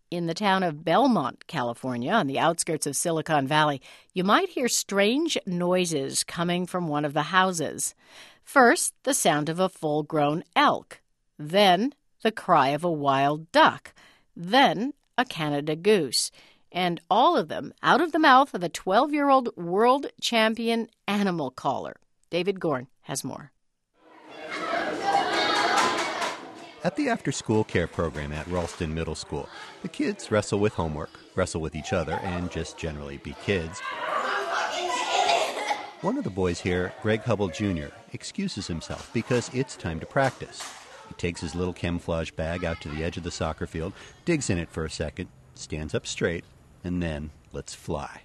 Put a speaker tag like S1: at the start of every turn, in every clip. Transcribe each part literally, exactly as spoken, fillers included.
S1: In the town of Belmont, California, on the outskirts of Silicon Valley, you might hear strange noises coming from one of the houses. First, the sound of a full-grown elk. Then, the cry of a wild duck. Then, a Canada goose. And all of them out of the mouth of a twelve-year-old world champion animal caller. David Gorn has more.
S2: At the after-school care program at Ralston Middle School, the kids wrestle with homework, wrestle with each other, and just generally be kids. One of the boys here, Greg Hubble Junior, excuses himself because it's time to practice. He takes his little camouflage bag out to the edge of the soccer field, digs in it for a second, stands up straight, and then lets fly.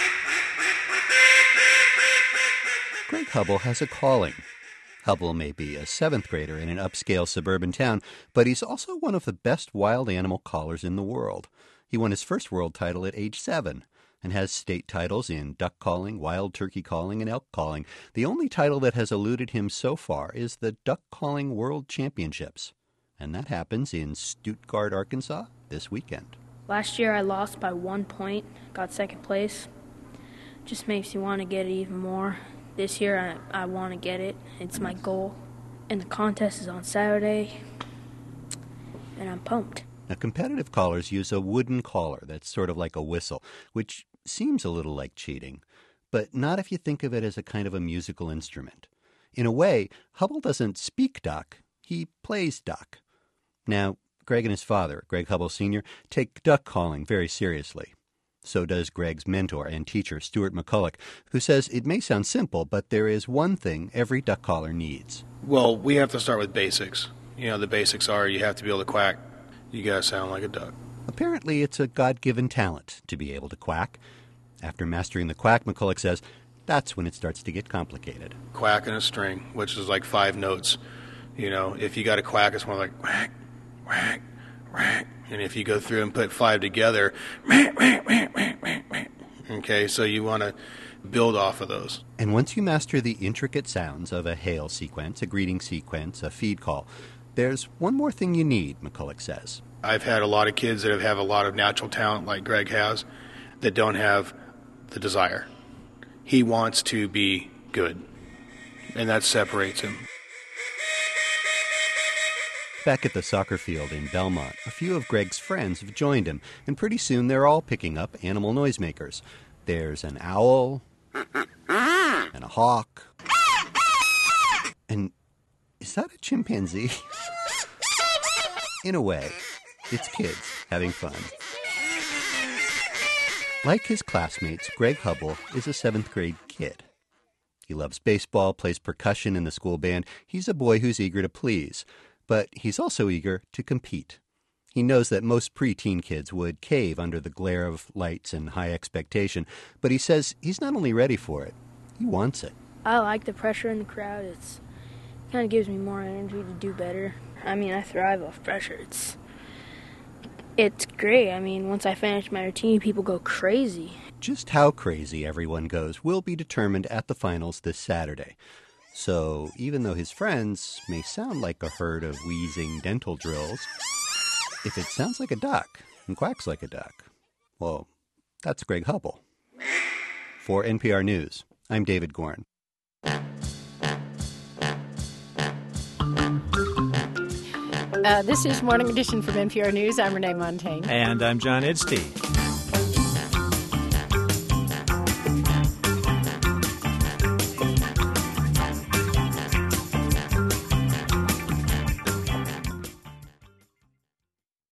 S2: Greg Hubble has a calling. Hubble may be a seventh grader in an upscale suburban town, but he's also one of the best wild animal callers in the world. He won his first world title at age seven and has state titles in duck calling, wild turkey calling, and elk calling. The only title that has eluded him so far is the Duck Calling World Championships, and that happens in Stuttgart, Arkansas this weekend.
S3: Last year I lost by one point, got second place. Just makes you want to get it even more. This year, I, I want to get it. It's my goal. And the contest is on Saturday, and I'm pumped.
S2: Now, competitive callers use a wooden caller that's sort of like a whistle, which seems a little like cheating, but not if you think of it as a kind of a musical instrument. In a way, Hubble doesn't speak duck, he plays duck. Now, Greg and his father, Greg Hubble Senior, take duck calling very seriously. So does Greg's mentor and teacher, Stuart McCulloch, who says it may sound simple, but there is one thing every duck caller needs.
S4: Well, we have to start with basics. You know, the basics are you have to be able to quack. You got to sound like a duck.
S2: Apparently, it's a God-given talent to be able to quack. After mastering the quack, McCulloch says, that's when it starts to get complicated.
S4: Quack and a string, which is like five notes. You know, if you got a quack, it's more like whack, whack, whack. And if you go through and put five together, okay, so you want to build off of those.
S2: And once you master the intricate sounds of a hail sequence, a greeting sequence, a feed call, there's one more thing you need, McCulloch says.
S4: I've had a lot of kids that have, have a lot of natural talent like Greg has that don't have the desire. He wants to be good, and that separates him.
S2: Back at the soccer field in Belmont, a few of Greg's friends have joined him, and pretty soon they're all picking up animal noisemakers. There's an owl, and a hawk, and is that a chimpanzee? In a way, it's kids having fun. Like his classmates, Greg Hubble is a seventh grade kid. He loves baseball, plays percussion in the school band. He's a boy who's eager to please. But he's also eager to compete. He knows that most preteen kids would cave under the glare of lights and high expectation, but he says he's not only ready for it, he wants it.
S3: I like the pressure in the crowd. It's kind of gives me more energy to do better. I mean, I thrive off pressure. It's it's great. I mean, once I finish my routine, people go crazy.
S2: Just how crazy everyone goes will be determined at the finals this Saturday. So even though his friends may sound like a herd of wheezing dental drills, if it sounds like a duck and quacks like a duck, well, that's Greg Hubble. For N P R News, I'm David Gorn.
S1: Uh, this is Morning Edition from N P R News. I'm Renee Montaigne.
S5: And I'm John Edstein.